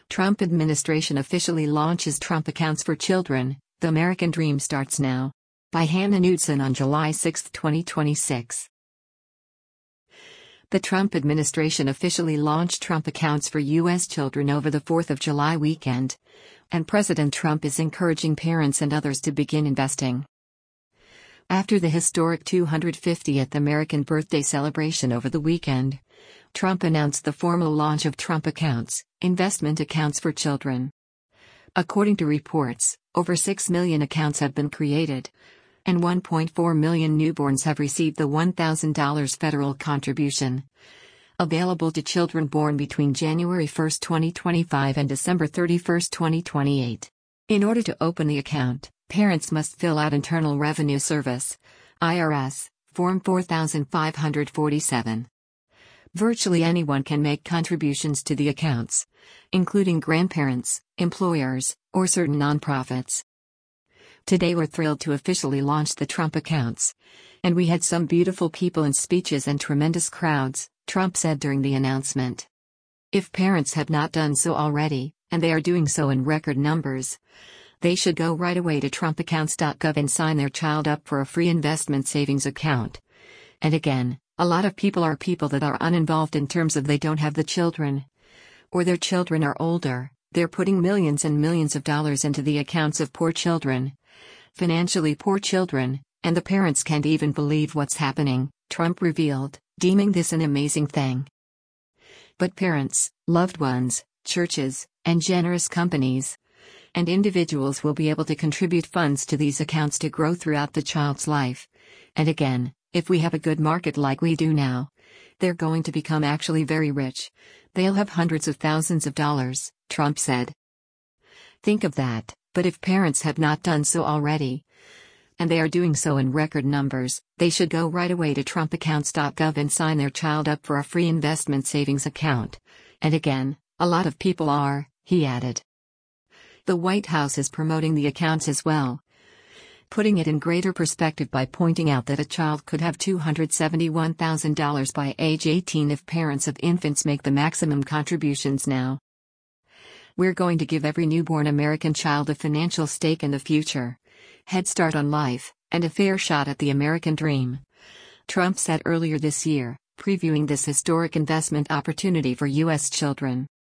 Trump administration officially launches Trump Accounts for Children, The American Dream Starts Now. By Hannah Knudsen on July 6, 2026. The Trump administration officially launched Trump Accounts for U.S. children over the 4th of July weekend, and President Trump is encouraging parents and others to begin investing. After the historic 250th American birthday celebration over the weekend, Trump announced the formal launch of Trump Accounts, investment accounts for children. According to reports, over 6 million accounts have been created, and 1.4 million newborns have received the $1,000 federal contribution, available to children born between January 1, 2025 and December 31, 2028. In order to open the account, parents must fill out Internal Revenue Service (IRS) Form 4547. Virtually anyone can make contributions to the accounts, including grandparents, employers, or certain nonprofits. Today we're thrilled to officially launch the Trump Accounts, and we had some beautiful people and speeches and tremendous crowds, Trump said during the announcement. If parents have not done so already, and they are doing so in record numbers, they should go right away to trumpaccounts.gov and sign their child up for a free investment savings account. And again, a lot of people are people that are uninvolved in terms of they don't have the children, or their children are older. They're putting millions and millions of dollars into the accounts of poor children, financially poor children, and the parents can't even believe what's happening, Trump revealed, deeming this an amazing thing. But parents, loved ones, churches, and generous companies and individuals will be able to contribute funds to these accounts to grow throughout the child's life. And again, if we have a good market like we do now, they're going to become actually very rich. They'll have hundreds of thousands of dollars, Trump said. Think of that, but if parents have not done so already, and they are doing so in record numbers, they should go right away to trumpaccounts.gov and sign their child up for a free investment savings account. And again, a lot of people are, he added. The White House is promoting the accounts as well, putting it in greater perspective by pointing out that a child could have $271,000 by age 18 if parents of infants make the maximum contributions now. We're going to give every newborn American child a financial stake in the future, head start on life, and a fair shot at the American dream, Trump said earlier this year, previewing this historic investment opportunity for U.S. children.